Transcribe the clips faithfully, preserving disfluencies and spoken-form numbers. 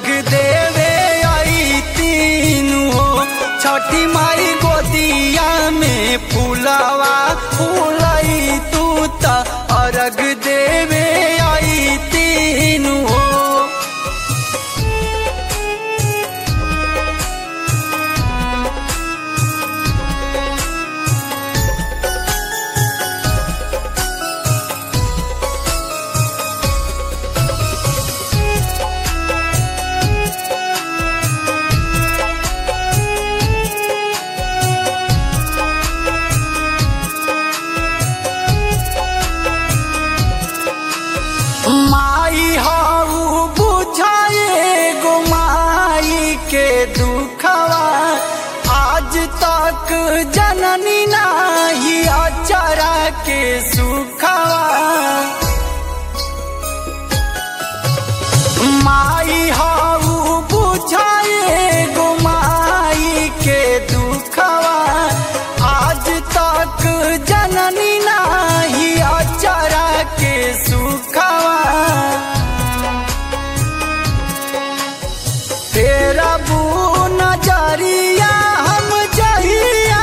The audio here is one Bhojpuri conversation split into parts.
अर्घ देवे आई तीन हो। छठी माई गोदिया में फूलावा फूलाई तू ता अर्घ देवे आई तीन हो। माई हाउ बुझाए गो माई के दुखवा, आज तक जननी नाही अचारा के सुखवा। माई हाउ बुझाए गो माई के दुखवा, आज तक जननी नाही अचारा के सुखवा। तेरा बू नजरिया हम जहिया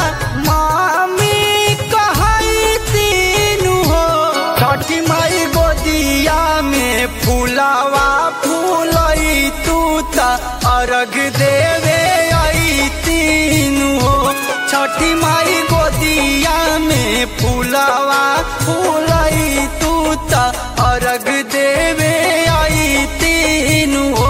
मामी कहाई तीन हो। छठी माई गोदिया में फूलावा फूलई तू ता अर्घ देवे आई तीन हो। छठी माई गोदिया में फूलावा फूलई तू ता अर्घ देवे आई तीन हो।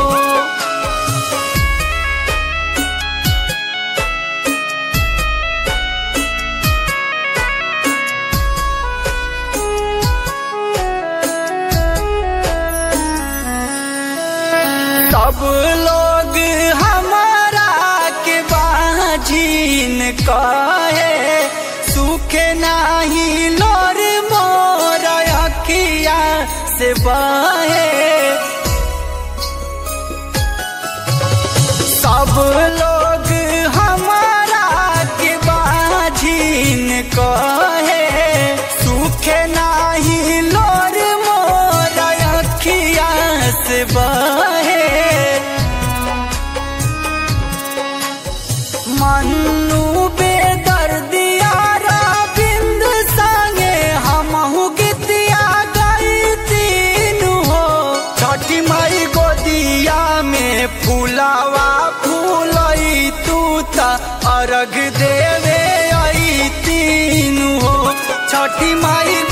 सब लोग हमारा के बाझीन कहे, सूखे नाही लोर मोर अखिया से बहे। सब लोग हमारा के बाझीन कहे, सूखे नाही लोर मोर अखिया से बहे। मन्नू बेदर्दिया रविंद संगे हमहु गीतिया गई तीन हो। छठी माई गोदिया में फूलावा फूलई तू ता अर्घ देवे आई तीन हो। छठी माई